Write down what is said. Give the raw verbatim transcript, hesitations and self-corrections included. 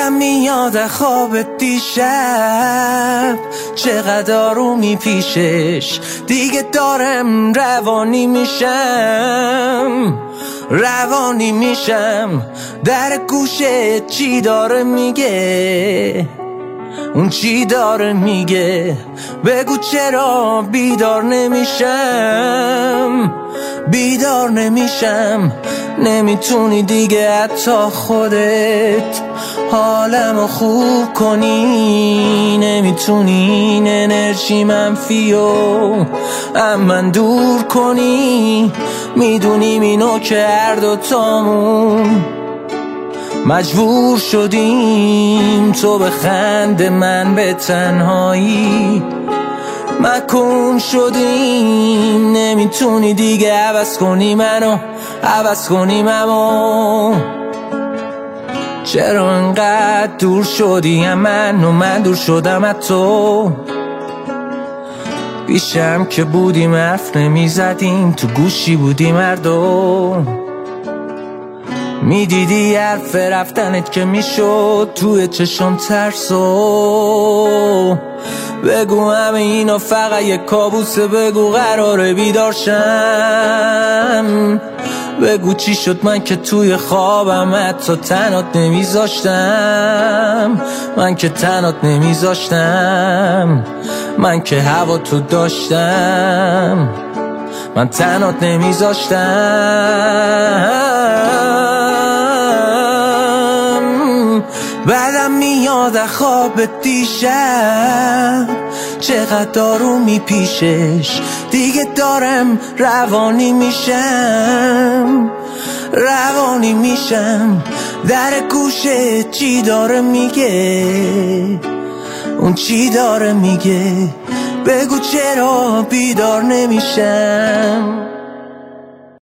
بعدم میاد خواب دیشب، چقدر آرومی پیشش، دیگه دارم روانی میشم روانی میشم. در گوشه چی داره میگه، اون چی داره میگه، بگو چرا بیدار نمیشم بیدار نمیشم. نمیتونی دیگه حتی خودت حالمو خوب کنی، نمیتونی این انرژی منفیو ام من دور کنی. میدونیم اینو که هر دوتامون مجبور شدیم، تو به خند من به تنهایی مکن شدیم. نمیتونی دیگه عوض کنی منو، عوض کنی منو. چرا انقدر دور شدی از من و من دور شدم از تو؟ پیشم که بودیم حرف نمیزدیم، تو گوشی بودیم هر دو. میدیدی حرف رفتنت که میشد توی چشم ترسو. بگو همه اینا فقط یک کابوسه، بگو قراره بیدار شم. بگو چی شد من که توی خوابم حتی تنات نمیذاشتم، من که تنات نمیذاشتم، من که هوا تو داشتم، من تنات نمیذاشتم. بعدم میاد خواب دیشب، چقدر آرومی پیشش، دیگه دارم روانی میشم روانی میشم. در گوشه چی داره میگه، اون چی داره میگه، بگو چرا بیدار نمیشم.